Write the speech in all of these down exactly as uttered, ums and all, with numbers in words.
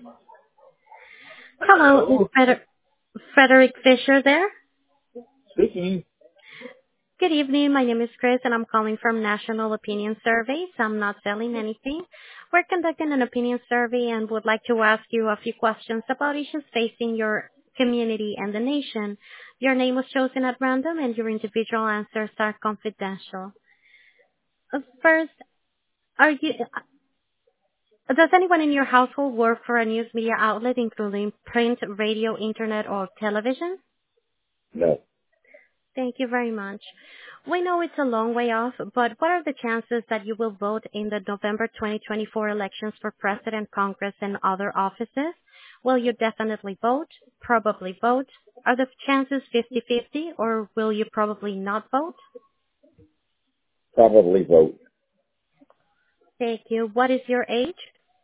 Hello, is Hello. Freder- Frederick Fisher there? Speaking. Good evening. My name is Chris, and I'm calling from National Opinion Surveys. I'm not selling anything. We're conducting an opinion survey and would like to ask you a few questions about issues facing your community and the nation. Your name was chosen at random, and your individual answers are confidential. Uh, First, are you? Does anyone in your household work for a news media outlet, including print, radio, internet, or television? No. Thank you very much. We know it's a long way off, but what are the chances that you will vote in the November twenty twenty-four elections for President, Congress, and other offices? Will you definitely vote? Probably vote? Are the chances fifty-fifty, or will you probably not vote? Probably vote. Thank you. What is your age?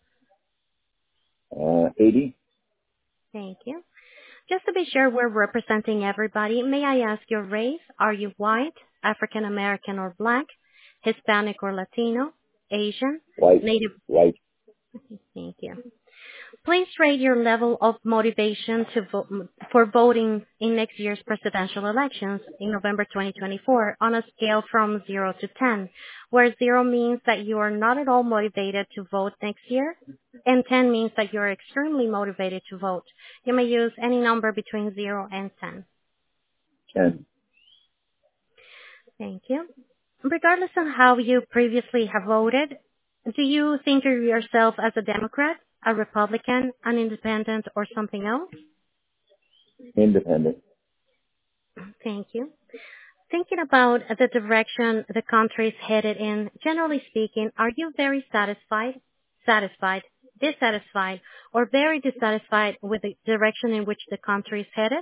Uh, eighty. Thank you. Just to be sure we're representing everybody, may I ask your race? Are you white, African American or black, Hispanic or Latino, Asian, White. Native? White. Thank you. Please rate your level of motivation to vote for voting in next year's presidential elections in November twenty twenty-four on a scale from zero to ten, where zero means that you are not at all motivated to vote next year, and ten means that you are extremely motivated to vote. You may use any number between zero and ten. ten. Thank you. Regardless of how you previously have voted, do you think of yourself as a Democrat, a Republican, an independent, or something else? Independent. Thank you. Thinking about the direction the country is headed in, generally speaking, are you very satisfied, satisfied, dissatisfied, or very dissatisfied with the direction in which the country is headed?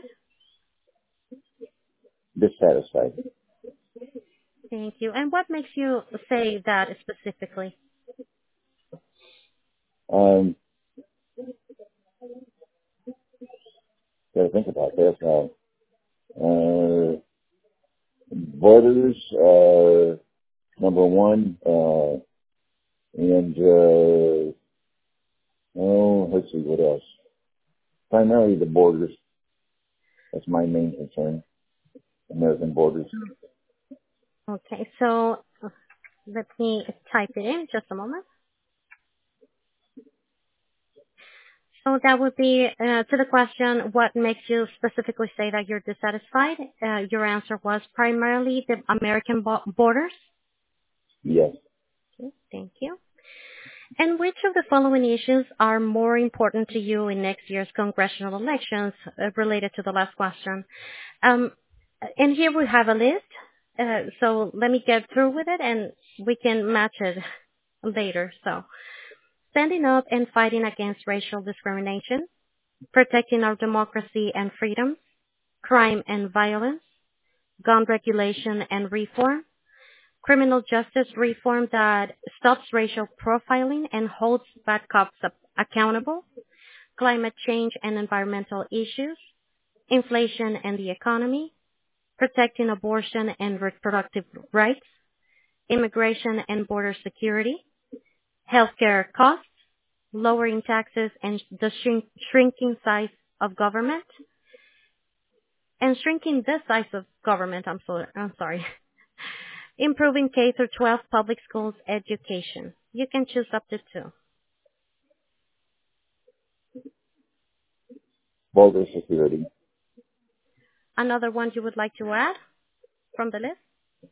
Dissatisfied. Thank you. And what makes you say that specifically? Um, gotta think about this. Uh, uh, voters, uh, number one, uh, and, uh, oh, let's see, what else? Primarily the borders. That's my main concern. American borders. Okay, so uh, let me type it in just a moment. So that would be uh, to the question, what makes you specifically say that you're dissatisfied? Uh, your answer was primarily the American bo- borders. Yes. Okay, thank you. And which of the following issues are more important to you in next year's congressional elections uh, related to the last question? Um, and here we have a list. Uh, so let me get through with it and we can match it later. So standing up and fighting against racial discrimination, protecting our democracy and freedoms, crime and violence, gun regulation and reform, criminal justice reform that stops racial profiling and holds bad cops up- accountable, climate change and environmental issues, inflation and the economy, protecting abortion and reproductive rights, immigration and border security, healthcare costs, lowering taxes and the shrink, shrinking size of government, and shrinking the size of government, I'm, so, I'm sorry, improving K through twelve public schools education. You can choose up to two. Voter security. Another one you would like to add from the list?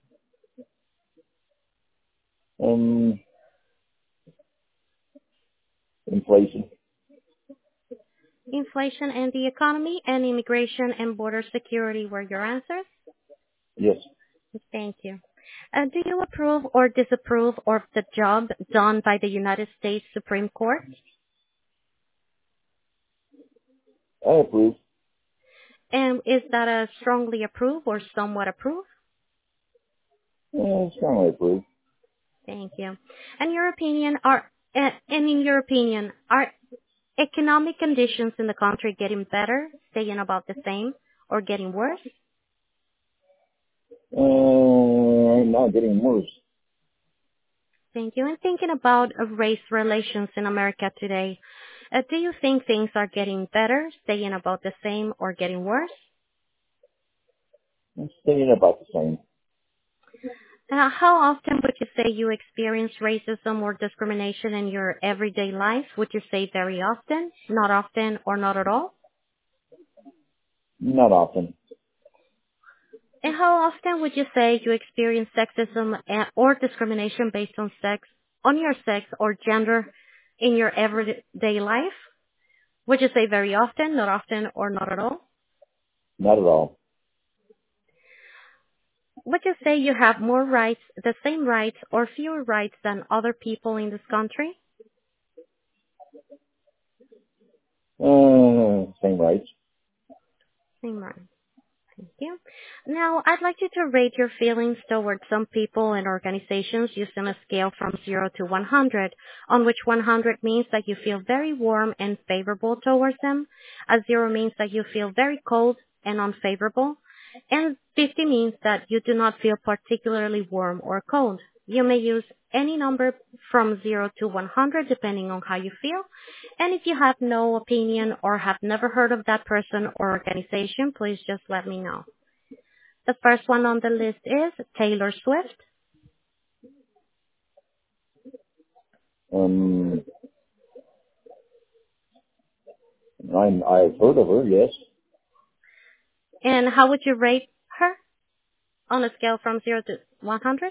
Um, inflation. Inflation and the economy, and immigration and border security were your answers. Yes. Thank you. Uh, do you approve or disapprove of the job done by the United States Supreme Court? I approve. And is that a strongly approve or somewhat approve? Yeah, strongly approve. Thank you. And your opinion are, uh, and in your opinion, are economic conditions in the country getting better, staying about the same, or getting worse? Uh, not getting worse. Thank you. And thinking about uh, race relations in America today, Uh, do you think things are getting better, staying about the same, or getting worse? I'm staying about the same. Uh, how often would you say you experience racism or discrimination in your everyday life? Would you say very often, not often, or not at all? Not often. And how often would you say you experience sexism and- or discrimination based on sex, on your sex or gender in your everyday life? Would you say very often, not often, or not at all? Not at all. Would you say you have more rights, the same rights, or fewer rights than other people in this country? Uh, same rights. Same rights. Thank you. Now, I'd like you to rate your feelings towards some people and organizations using a scale from zero to one hundred, on which one hundred means that you feel very warm and favorable towards them, a zero means that you feel very cold and unfavorable, and fifty means that you do not feel particularly warm or cold. You may use any number from zero to one hundred depending on how you feel. And if you have no opinion or have never heard of that person or organization, please just let me know. The first one on the list is Taylor Swift. Um, I'm, I've heard of her, yes. And how would you rate her on a scale from zero to one hundred?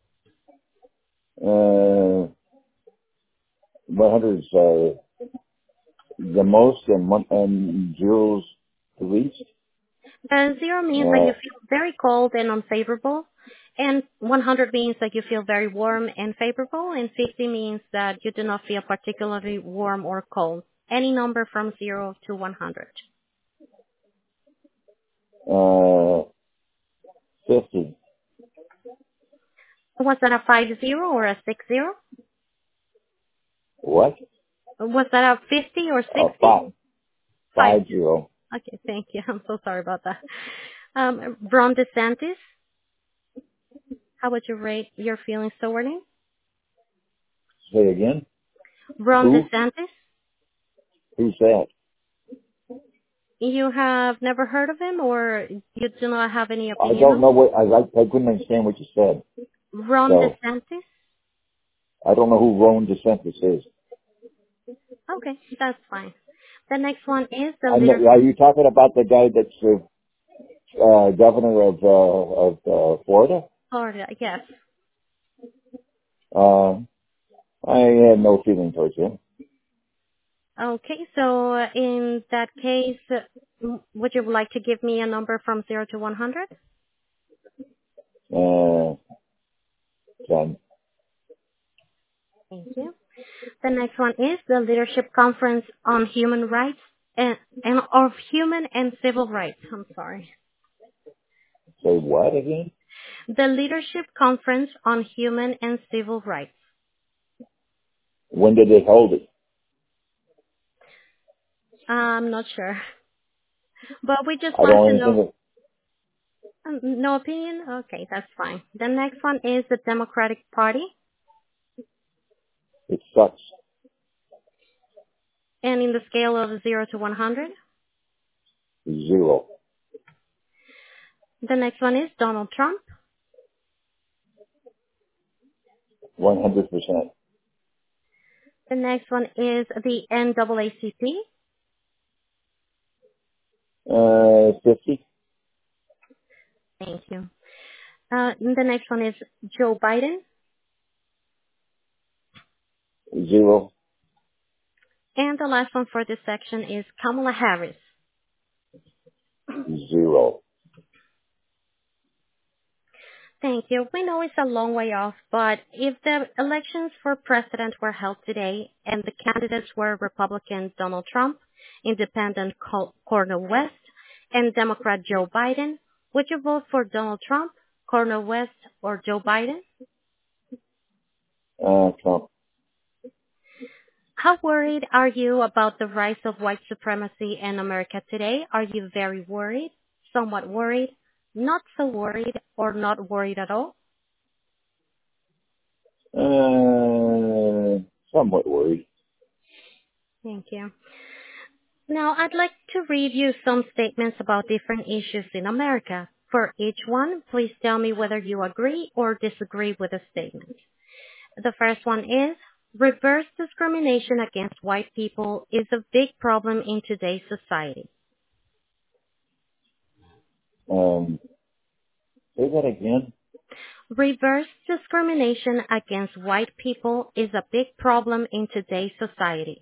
Uh, one hundred is uh, the most and, one, and zero's the least. The zero means that you Uh, feel very cold and unfavorable, and one hundred means that you feel very warm and favorable, and fifty means that you do not feel particularly warm or cold. Any number from zero to one hundred. uh, fifty. Was that a five zero or a six zero? What? Was that a fifty or Uh, sixty? five. Five. Five zero. Okay, thank you. I'm so sorry about that. Um, Ron DeSantis, how would you rate your feelings toward him? Say again? Ron Who? DeSantis, Who's that? you have never heard of him, or you do not have any I opinion don't on? know what, I, I, I couldn't understand what you said. Ron So, DeSantis? I don't know who Ron DeSantis is. Okay, that's fine. The next one is the I leader. know, are you talking about the guy that's uh, uh, governor of, uh, of uh, Florida? Florida, yes. Uh, I have no feeling towards him. Okay, so uh, in that case, uh, m- would you like to give me a number from zero to one hundred? Uh, son. Thank you. The next one is the Leadership Conference on Human Rights and, and of Human and Civil Rights. I'm sorry. Say what again? The Leadership Conference on Human and Civil Rights. When did they hold it? I'm not sure, but we just I want don't to even know. think Um, no opinion? Okay, that's fine. The next one is the Democratic Party, it, it sucks. and in the scale of zero to one hundred. Zero. The next one is Donald Trump. One hundred percent. The next one is the N double A C P. Uh, fifty. Thank you. Uh, the next one is Joe Biden. Zero. And the last one for this section is Kamala Harris. Zero. Thank you. We know it's a long way off, but if the elections for president were held today and the candidates were Republican Donald Trump, Independent Col- Cornel West, and Democrat Joe Biden, would you vote for Donald Trump, Cornel West, or Joe Biden? Uh, Trump. How worried are you about the rise of white supremacy in America today? Are you very worried, somewhat worried, not so worried, or not worried at all? Uh, somewhat worried. Thank you. Now, I'd like to read you some statements about different issues in America. For each one, please tell me whether you agree or disagree with the statement. The first one is, reverse discrimination against white people is a big problem in today's society. Um, say that again. Reverse discrimination against white people is a big problem in today's society.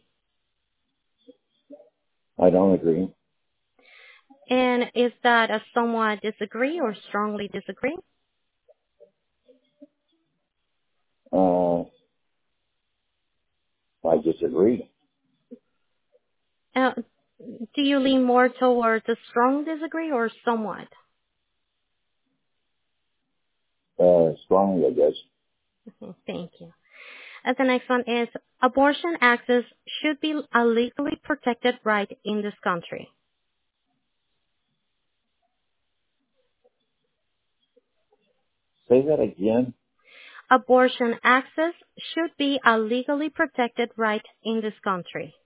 I don't agree. And is that a somewhat disagree or strongly disagree? Uh, I disagree. Uh, do you lean more towards a strong disagree or somewhat? Uh, strongly, I guess. Okay, thank you. And the next one is, abortion access should be a legally protected right in this country. Say that again. Abortion access should be a legally protected right in this country.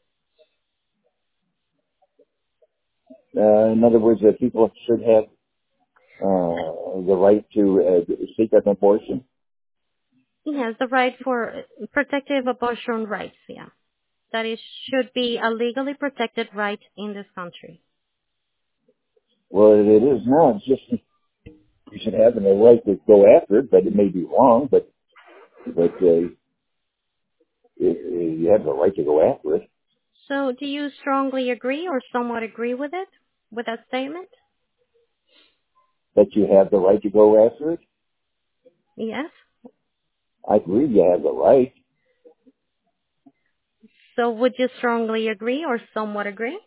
Uh, in other words, that people should have uh, the right to uh, seek an abortion. Yes, the right for protective abortion rights, yeah. That it should be a legally protected right in this country. Well, it is now. It's just you should have the right to go after it, but it may be wrong. But but uh, it, you have the right to go after it. So do you strongly agree or somewhat agree with it, with that statement? That you have the right to go after it. Yes. I agree. You have the right. So would you strongly agree or somewhat agree?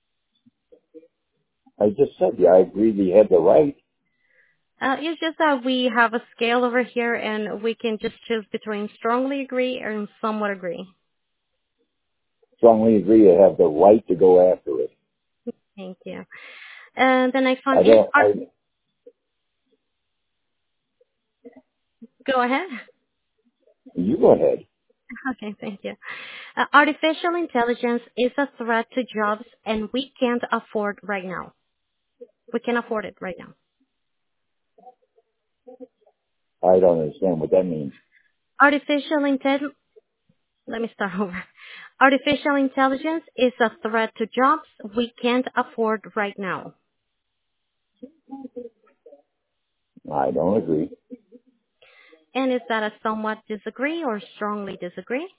I just said, yeah, I agree. That you have the right. Uh, it's just that we have a scale over here and we can just choose between strongly agree and somewhat agree. Strongly agree. You have the right to go after it. Thank you. And the next one I is, don't. ar- I, go ahead. you go ahead. Okay, thank you. Uh, artificial intelligence is a threat to jobs and we can't afford right now. We can afford it right now. I don't understand what that means. Artificial intelligence, let me start over. Artificial intelligence is a threat to jobs we can't afford right now. I don't agree. And is that a somewhat disagree or strongly disagree?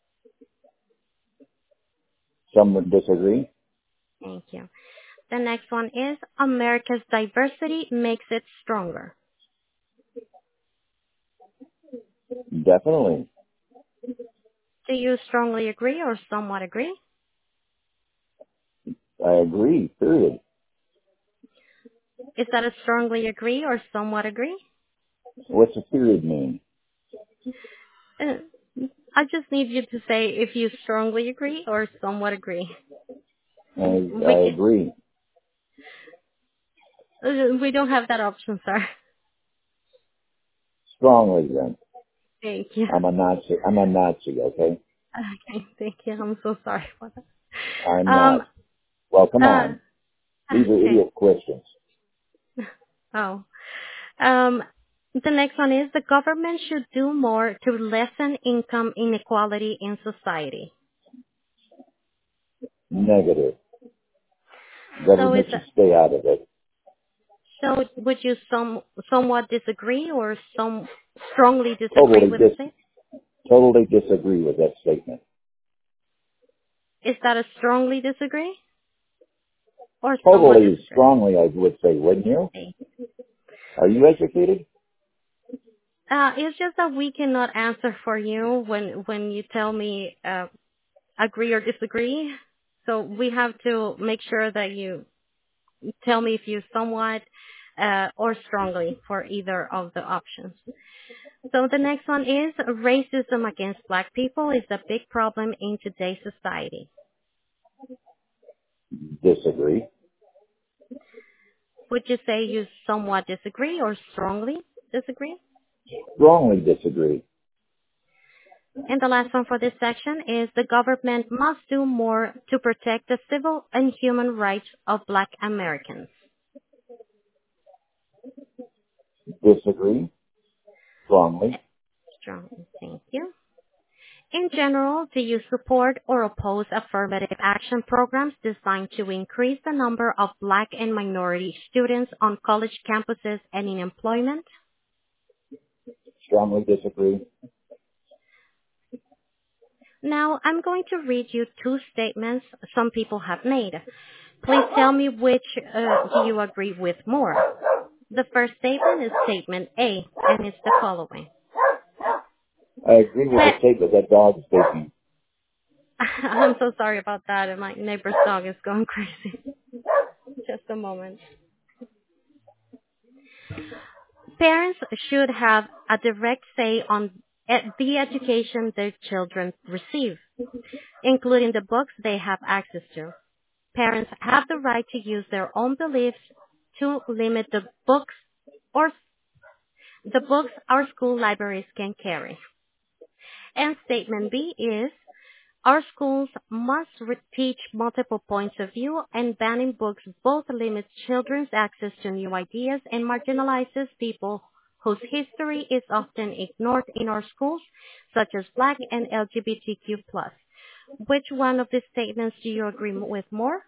Some would disagree. Thank you. The next one is, America's diversity makes it stronger. Definitely. Do you strongly agree or somewhat agree? I agree. Period. Is that a strongly agree or somewhat agree? What's a period mean? Uh, I just need you to say if you strongly agree or somewhat agree. I, We I can, agree. uh, we don't have that option, sir. Strongly then. Thank you. I'm a Nazi. I'm a Nazi, okay? Okay, thank you. I'm so sorry for that. I'm Um, not. Well, come uh, on. These are okay. idiot questions. Oh. Um, the next one is, the government should do more to lessen income inequality in society. Negative. So is Government should that, stay out of it. so would you some somewhat disagree or some strongly disagree Totally with the dis, thing? totally disagree with that statement. Is that a strongly disagree or somewhat Totally disagree? strongly, I would say, wouldn't you? Okay. Are you educated? Uh, it's just that we cannot answer for you when when you tell me uh, agree or disagree. So we have to make sure that you tell me if you somewhat uh, or strongly for either of the options. So the next one is, racism against black people is a big problem in today's society. Disagree. Would you say you somewhat disagree or strongly disagree? Strongly disagree. And the last one for this section is the government must do more to protect the civil and human rights of Black Americans. Disagree strongly. Strongly, thank you. In general, do you support or oppose affirmative action programs designed to increase the number of Black and minority students on college campuses and in employment? Strongly disagree. Now, I'm going to read you two statements some people have made. Please tell me which uh, do you agree with more. The first statement is statement A, and it's the following. I agree with the statement that dog is taking. I'm so sorry about that. My neighbor's dog is going crazy. Just a moment. Parents should have a direct say on the education their children receive, including the books they have access to. Parents have the right to use their own beliefs to limit the books or the books our school libraries can carry. And statement B is, our schools must re- teach multiple points of view, and banning books both limits children's access to new ideas and marginalizes people whose history is often ignored in our schools, such as Black and L G B T Q plus. Which one of these statements do you agree with more?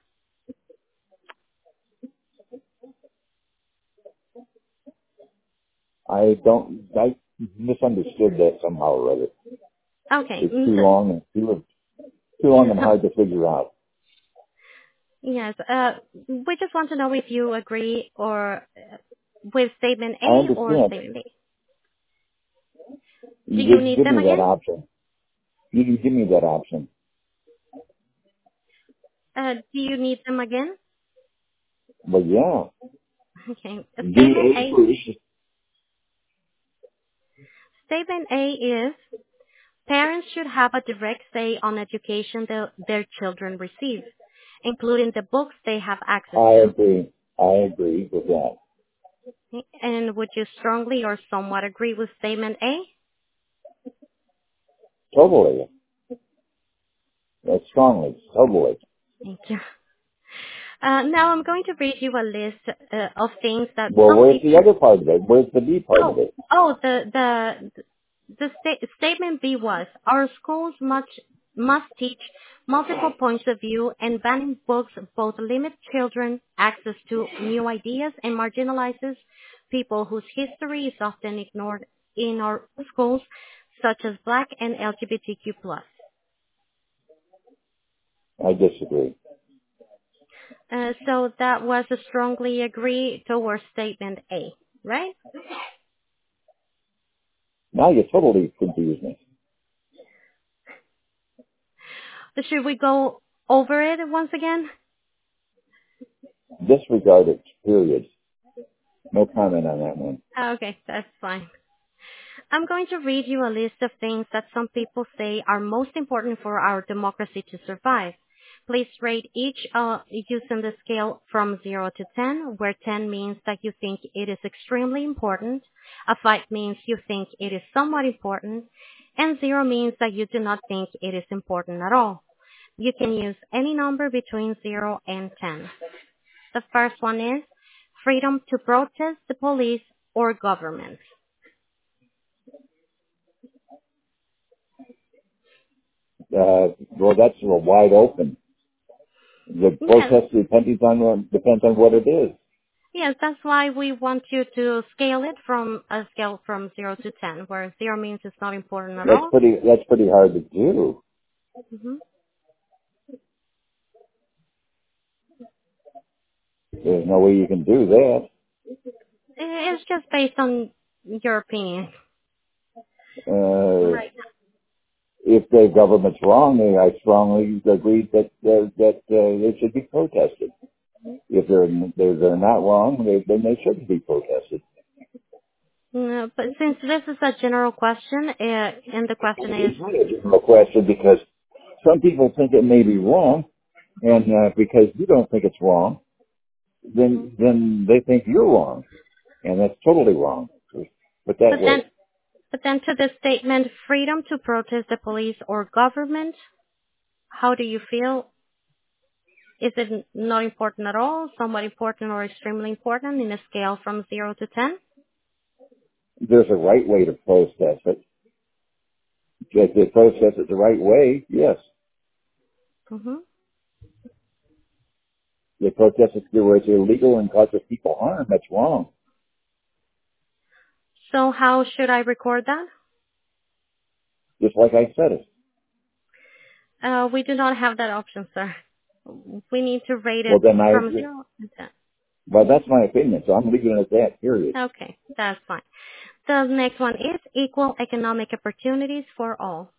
I don't, I misunderstood that somehow or other. Okay. It's too long and too, too long and hard to figure out. Yes. Uh, we just want to know if you agree or uh, with statement I A or understand. statement B. You Do you didn't need give them me that again? option. You didn't give me that option. Uh, do you need them again? But yeah. Okay. Uh, D Statement A A. first. Statement A is, parents should have a direct say on education that their children receive, including the books they have access I to. agree. I agree with that. And would you strongly or somewhat agree with statement A? Totally. That's strongly. Totally. Thank you. Uh, now I'm going to read you a list uh, of things that Well, some where's the people... other part of it? Where's the B part of Oh, it? oh, the the the sta- statement B was, our schools must must teach multiple points of view, and banning books both limit children access to new ideas and marginalizes people whose history is often ignored in our schools, such as Black and L G B T Q plus. I disagree. Uh, so that was a strongly agree towards statement A, right? Now you totally confused me. Should we go over it once again? Disregard it, period. No comment on that one. Okay, that's fine. I'm going to read you a list of things that some people say are most important for our democracy to survive. Please rate each uh, using the scale from zero to ten, where ten means that you think it is extremely important, a five means you think it is somewhat important, and zero means that you do not think it is important at all. You can use any number between zero and ten. The first one is freedom to protest the police or government. Uh, well, that's a wide open. The Yes, protest depends on depends on what it is. yes, that's why we want you to scale it from a scale from zero to ten, where zero means it's not important at That's all. pretty. That's pretty hard to do. hmm There's no way you can do that. It's just based on your opinion. Uh, Right. if the government's wrong, then I strongly agree that uh, that uh, it should be protested. If they're they're, they're not wrong, they, then they shouldn't be protested. No, but since this is a general question, uh, and the question is, It's not a general question because some people think it may be wrong, and uh, because you don't think it's wrong, Mhm. then then they think you're wrong, and that's totally wrong. Put that but then, way. But then to the statement, freedom to protest the police or government, how do you feel? Is it not important at all, somewhat important, or extremely important in a scale from zero to ten? There's a right way to protest it. If they protest it the right way, yes. Mm-hmm. They protest it where it's illegal and causes people harm. That's wrong. So how should I record that? Just like I said it. Uh, we do not have that option, sir. We need to rate Well, it then I, from zero to ten. well, that's my opinion, so I'm leaving it at that, period. Okay, that's fine. The next one is equal economic opportunities for all.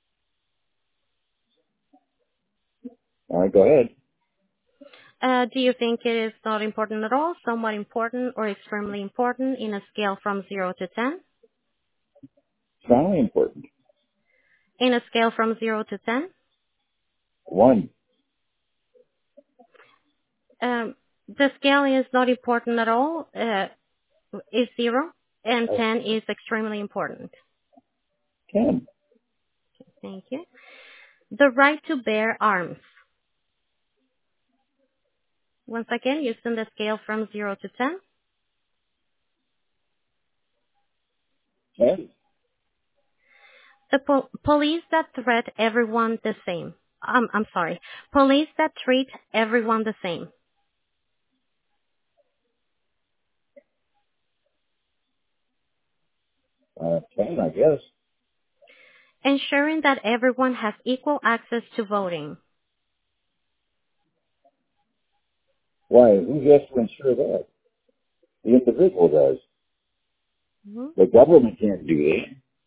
All right, go ahead. Uh, do you think it is not important at all, somewhat important, or extremely important in a scale from zero to ten? Strongly important. In a scale from zero to ten? One. Um, the scale is not important at all, uh, is zero, and ten is extremely important. Ten. Thank you. The right to bear arms. Once again, using the scale from zero to ten. Ten. The po- police that threat everyone the same. Um, I'm sorry. Police that treat everyone the same. Uh, ten, I guess. Ensuring that everyone has equal access to voting. Why? Who has to ensure that? The individual does. Mm-hmm. The government can't do that.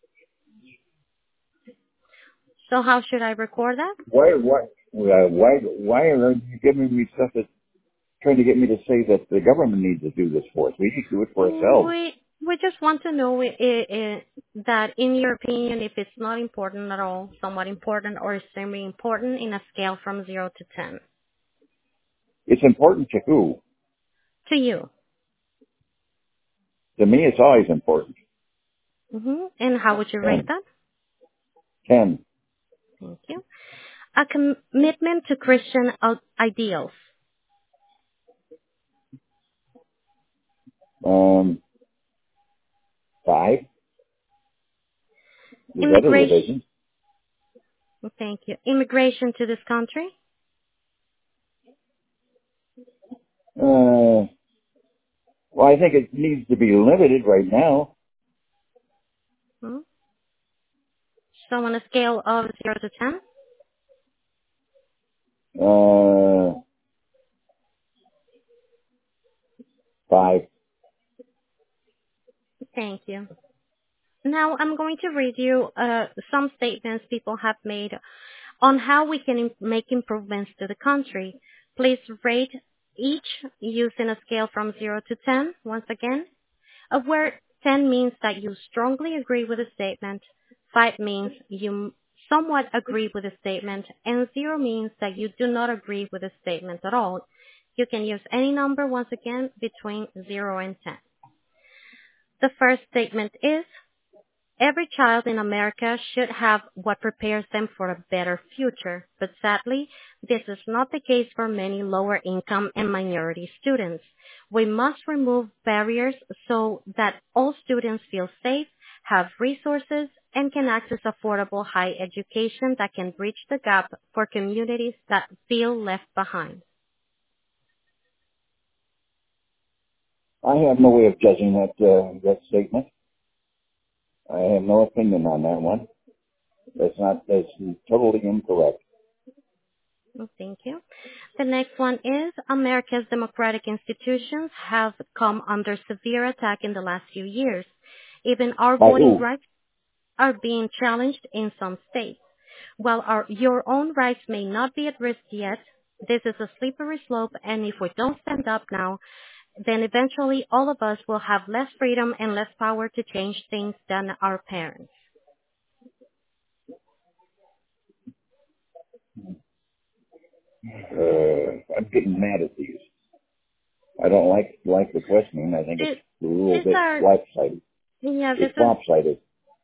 So how should I record that? Why? Why? Uh, why? Why are you giving me stuff that's trying to get me to say that the government needs to do this for us? We need to do it for ourselves. We we just want to know i i that, in your opinion, if it's not important at all, somewhat important, or extremely important in a scale from zero to ten. It's important to who? To you. To me, it's always important. Mm-hmm. And how would you rate Ten. that? Ten. Thank you. A commitment to Christian uh, ideals. Um, five. There's other Immigration. religions. Thank you. Immigration to this country. Uh, well, I think it needs to be limited right now. Hmm. So on a scale of zero to ten. Uh, five. Thank you. Now I'm going to read you uh, some statements people have made on how we can im- make improvements to the country. Please rate each using a scale from zero to ten, once again, of where ten means that you strongly agree with the statement, five means you m- somewhat agree with the statement, and zero means that you do not agree with the statement at all. You can use any number, once again, between zero and ten. The first statement is, every child in America should have what prepares them for a better future, but sadly, this is not the case for many lower income and minority students. We must remove barriers so that all students feel safe, have resources, and can access affordable high education that can bridge the gap for communities that feel left behind. I have no way of judging that uh, that statement. I have no opinion on that one. That's not. That's totally incorrect. Well, thank you. The next one is, America's democratic institutions have come under severe attack in the last few years. Even our By voting who? rights are being challenged in some states. While our, your own rights may not be at risk yet, this is a slippery slope, and if we don't stand up now, then eventually all of us will have less freedom and less power to change things than our parents. Uh, I'm getting mad at these. I don't like like the questioning. I think it's It, a little these bit are, lopsided. yeah, this It's is lopsided.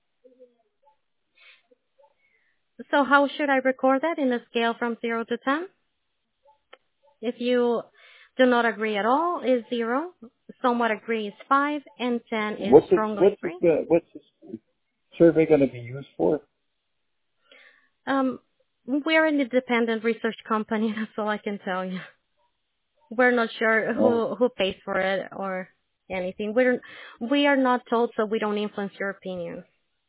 So how should I record that in a scale from zero to ten? If you do not agree at all, is zero. Somewhat agree is five, and ten is What's this, strongly what's this, agree. uh, what's this survey going to be used for? Um, we're an independent research company. That's all I can tell you. We're not sure Uh, who who pays for it or anything. We're we are not told, so we don't influence your opinion.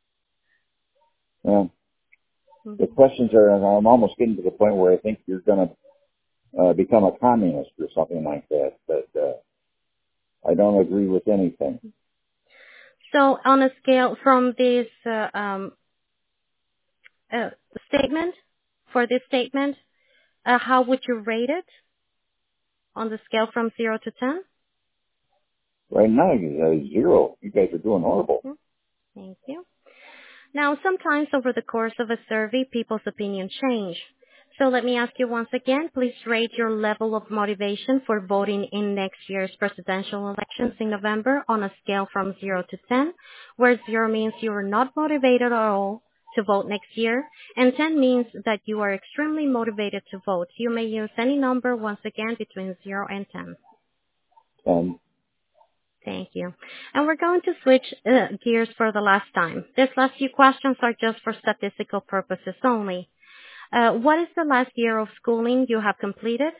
uh, the Mm-hmm. questions are, and I'm almost getting to the point where I think you're going to uh, become a communist or something like that. But uh, I don't agree with anything. So on a scale from this uh, um, uh, statement, for this statement, uh, how would you rate it on the scale from zero to ten? Right now, you uh, zero. You guys are doing horrible. Mhm. Thank you. Now, sometimes over the course of a survey, people's opinions change. So let me ask you once again, please rate your level of motivation for voting in next year's presidential elections in November on a scale from zero to ten, where zero means you are not motivated at all to vote next year, and ten means that you are extremely motivated to vote. You may use any number once again between zero and ten. And Thank you. And we're going to switch uh, gears for the last time. These last few questions are just for statistical purposes only. Uh, what is the last year of schooling you have completed?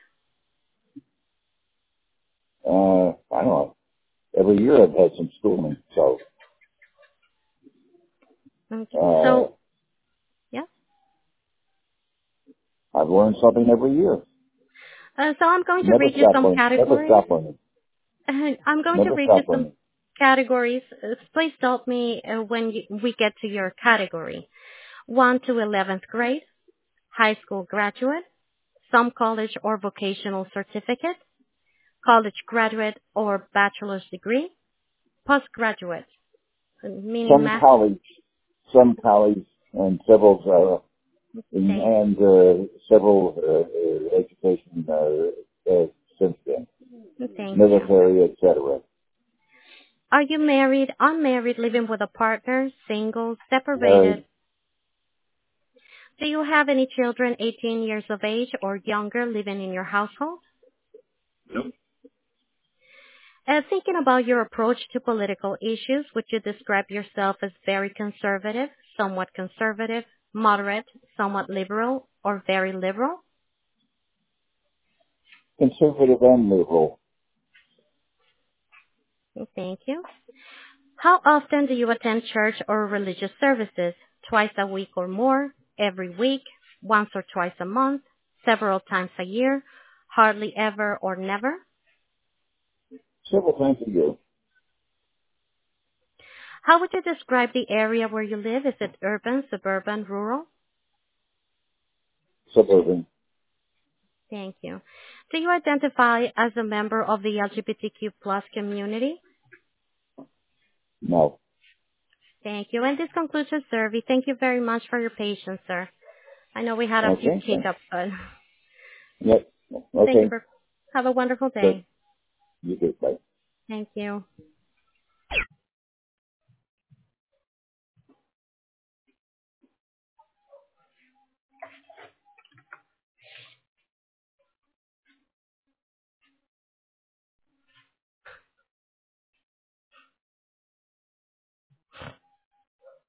uh, I don't know. Every year I've had some schooling, so Okay. uh, So, yeah. I've learned something every year. Uh, so I'm going to Never read you stop some learning. Never categories. stop learning. I'm going to Never read you stop some learning. categories. Uh, please stop me uh, when you, we get to your category. one to eleventh grade, high school graduate, some college or vocational certificate, college graduate or bachelor's degree, postgraduate, meaning Some master. college, some college, and several uh, and, Thank, and uh, several uh, uh, education uh, uh, since then, thank you. military, et cetera. Are you married, unmarried, living with a partner, single, separated? Married, Do you have any children eighteen years of age or younger living in your household? Uh, thinking about your approach to political issues, would you describe yourself as very conservative, somewhat conservative, moderate, somewhat liberal, or very liberal? conservative and liberal. Thank you. How often do you attend church or religious services? Twice a week or more? Every week? Once or twice a month? Several times a year? Hardly ever or never? Several times a year. How would you describe the area where you live? Is it urban, suburban, rural? Suburban. Thank you. Do you identify as a member of the L G B T Q plus community? No. Thank you. And this concludes the survey. Thank you very much for your patience, sir. I know we had a few Okay. hiccups, but Yep. thank you Okay. for, have a wonderful Good. day. You too. Bye. Thank you.